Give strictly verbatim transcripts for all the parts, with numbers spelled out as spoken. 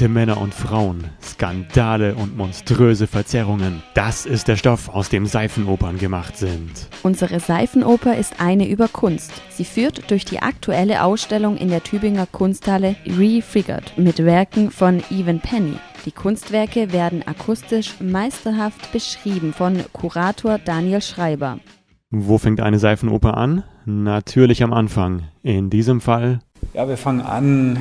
nackte Männer und Frauen, Skandale und monströse Verzerrungen. Das ist der Stoff, aus dem Seifenopern gemacht sind. Unsere Seifenoper ist eine über Kunst. Sie führt durch die aktuelle Ausstellung in der Tübinger Kunsthalle Refigured mit Werken von Evan Penny. Die Kunstwerke werden akustisch meisterhaft beschrieben von Kurator Daniel Schreiber. Wo fängt eine Seifenoper an? Natürlich am Anfang. In diesem Fall... Ja, wir fangen an,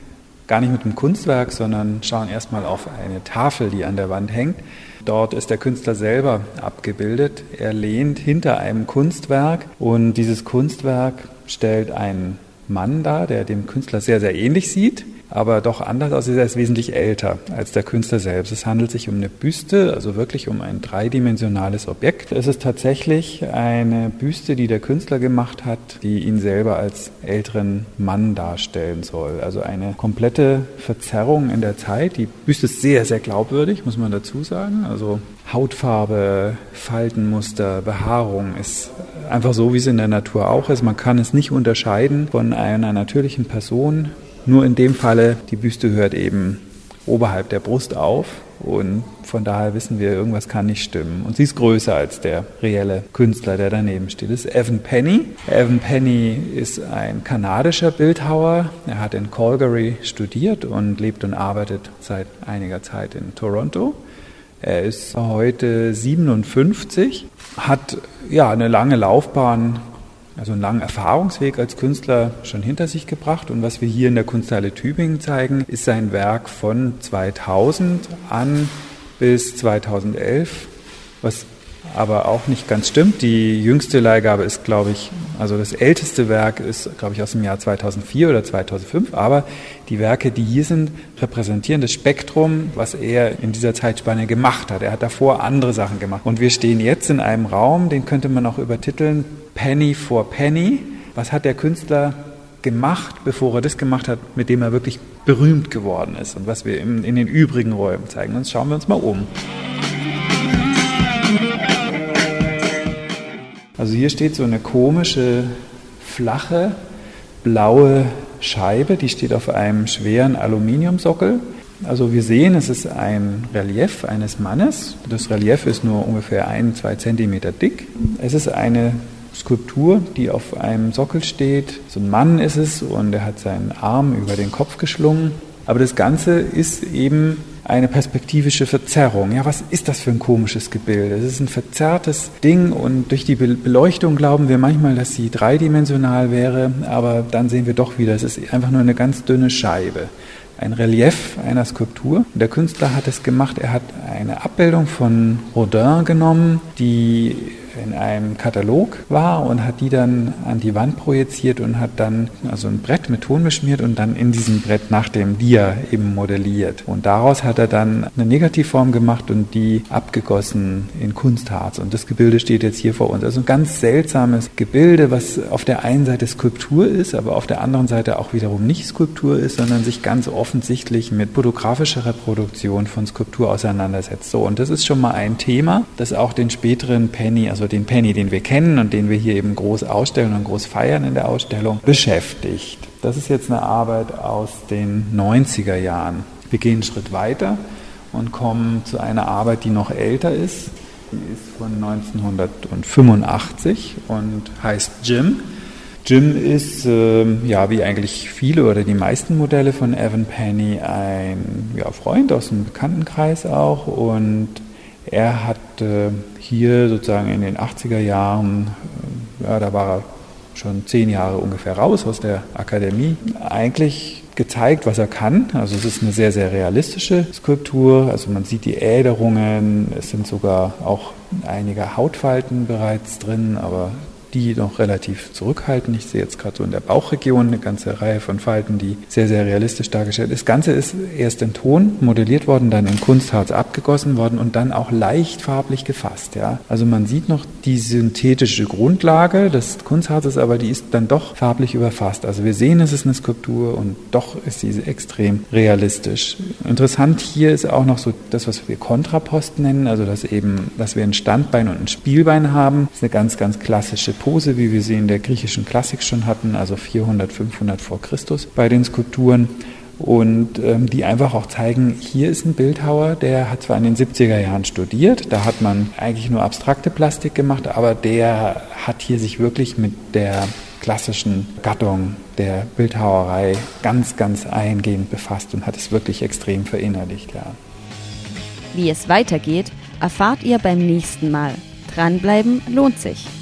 gar nicht mit dem Kunstwerk, sondern schauen erstmal auf eine Tafel, die an der Wand hängt. Dort ist der Künstler selber abgebildet. Er lehnt hinter einem Kunstwerk und dieses Kunstwerk stellt einen Mann dar, der dem Künstler sehr, sehr ähnlich sieht, aber doch anders aussieht. Er ist wesentlich älter als der Künstler selbst. Es handelt sich um eine Büste, also wirklich um ein dreidimensionales Objekt. Es ist tatsächlich eine Büste, die der Künstler gemacht hat, die ihn selber als älteren Mann darstellen soll. Also eine komplette Verzerrung in der Zeit. Die Büste ist sehr, sehr glaubwürdig, muss man dazu sagen. Also Hautfarbe, Faltenmuster, Behaarung ist einfach so, wie es in der Natur auch ist. Man kann es nicht unterscheiden von einer natürlichen Person. Nur in dem Falle, die Büste hört eben oberhalb der Brust auf und von daher wissen wir, irgendwas kann nicht stimmen. Und sie ist größer als der reelle Künstler, der daneben steht. Das ist Evan Penny. Evan Penny ist ein kanadischer Bildhauer. Er hat in Calgary studiert und lebt und arbeitet seit einiger Zeit in Toronto. Er ist heute siebenundfünfzig, hat ja eine lange Laufbahn, also einen langen Erfahrungsweg als Künstler schon hinter sich gebracht. Und was wir hier in der Kunsthalle Tübingen zeigen, ist sein Werk von zweitausend an bis zweitausendelf, was aber auch nicht ganz stimmt. Die jüngste Leihgabe ist, glaube ich, also das älteste Werk ist, glaube ich, aus dem Jahr zweitausendvier oder zweitausendfünf. Aber die Werke, die hier sind, repräsentieren das Spektrum, was er in dieser Zeitspanne gemacht hat. Er hat davor andere Sachen gemacht. Und wir stehen jetzt in einem Raum, den könnte man auch übertiteln, Penny for Penny. Was hat der Künstler gemacht, bevor er das gemacht hat, mit dem er wirklich berühmt geworden ist und was wir in, in den übrigen Räumen zeigen. Und schauen wir uns mal um. Also hier steht so eine komische, flache, blaue Scheibe, die steht auf einem schweren Aluminiumsockel. Also wir sehen, es ist ein Relief eines Mannes. Das Relief ist nur ungefähr ein, zwei Zentimeter dick. Es ist eine Skulptur, die auf einem Sockel steht. So ein Mann ist es und er hat seinen Arm über den Kopf geschlungen. Aber das Ganze ist eben eine perspektivische Verzerrung. Ja, was ist das für ein komisches Gebilde? Es ist ein verzerrtes Ding und durch die Beleuchtung glauben wir manchmal, dass sie dreidimensional wäre, aber dann sehen wir doch wieder, es ist einfach nur eine ganz dünne Scheibe. Ein Relief einer Skulptur. Und der Künstler hat es gemacht, er hat eine Abbildung von Rodin genommen, die in einem Katalog war und hat die dann an die Wand projiziert und hat dann also ein Brett mit Ton beschmiert und dann in diesem Brett nach dem Dia eben modelliert. Und daraus hat er dann eine Negativform gemacht und die abgegossen in Kunstharz. Und das Gebilde steht jetzt hier vor uns. Also ein ganz seltsames Gebilde, was auf der einen Seite Skulptur ist, aber auf der anderen Seite auch wiederum nicht Skulptur ist, sondern sich ganz offensichtlich mit fotografischer Reproduktion von Skulptur auseinandersetzt. So, und das ist schon mal ein Thema, das auch den späteren Penny, also den Penny, den wir kennen und den wir hier eben groß ausstellen und groß feiern in der Ausstellung, beschäftigt. Das ist jetzt eine Arbeit aus den neunziger Jahren. Wir gehen einen Schritt weiter und kommen zu einer Arbeit, die noch älter ist. Die ist von neunzehnhundertfünfundachtzig und heißt Jim. Jim ist, äh, ja, wie eigentlich viele oder die meisten Modelle von Evan Penny, ein ja, Freund aus dem Bekanntenkreis auch und er hat äh, hier sozusagen in den achtziger Jahren, äh, ja, da war er schon zehn Jahre ungefähr raus aus der Akademie, eigentlich gezeigt, was er kann. Also es ist eine sehr, sehr realistische Skulptur. Also man sieht die Äderungen, es sind sogar auch einige Hautfalten bereits drin, aber die noch relativ zurückhaltend. Ich sehe jetzt gerade so in der Bauchregion eine ganze Reihe von Falten, die sehr, sehr realistisch dargestellt ist. Das Ganze ist erst in Ton modelliert worden, dann in Kunstharz abgegossen worden und dann auch leicht farblich gefasst. Ja. Also man sieht noch die synthetische Grundlage des Kunstharzes, aber die ist dann doch farblich überfasst. Also wir sehen, es ist eine Skulptur und doch ist sie extrem realistisch. Interessant hier ist auch noch so das, was wir Kontrapost nennen, also dass eben, dass wir ein Standbein und ein Spielbein haben. Das ist eine ganz, ganz klassische Pose, wie wir sie in der griechischen Klassik schon hatten, also vierhundert, fünfhundert vor Christus bei den Skulpturen. und ähm, die einfach auch zeigen, hier ist ein Bildhauer, der hat zwar in den siebziger Jahren studiert, da hat man eigentlich nur abstrakte Plastik gemacht, aber der hat hier sich wirklich mit der klassischen Gattung der Bildhauerei ganz, ganz eingehend befasst und hat es wirklich extrem verinnerlicht. Ja. Wie es weitergeht, erfahrt ihr beim nächsten Mal. Dranbleiben lohnt sich.